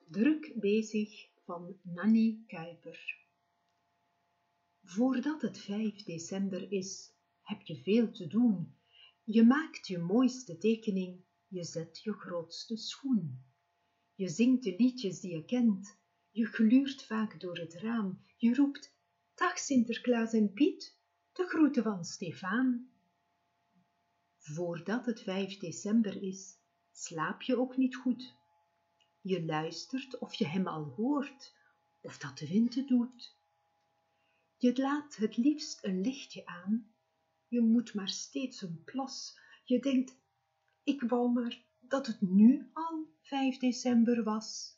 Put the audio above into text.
Druk bezig van Nanny Kuiper. Voordat het 5 december is, heb je veel te doen. Je maakt je mooiste tekening, je zet je grootste schoen. Je zingt de liedjes die je kent, je gluurt vaak door het raam. Je roept, dag Sinterklaas en Piet, de groeten van Stefaan. Voordat het 5 december is, slaap je ook niet goed. Je luistert of je hem al hoort, of dat de wind het doet. Je laat het liefst een lichtje aan, je moet maar steeds een plas. Je denkt, ik wou maar dat het nu al 5 december was.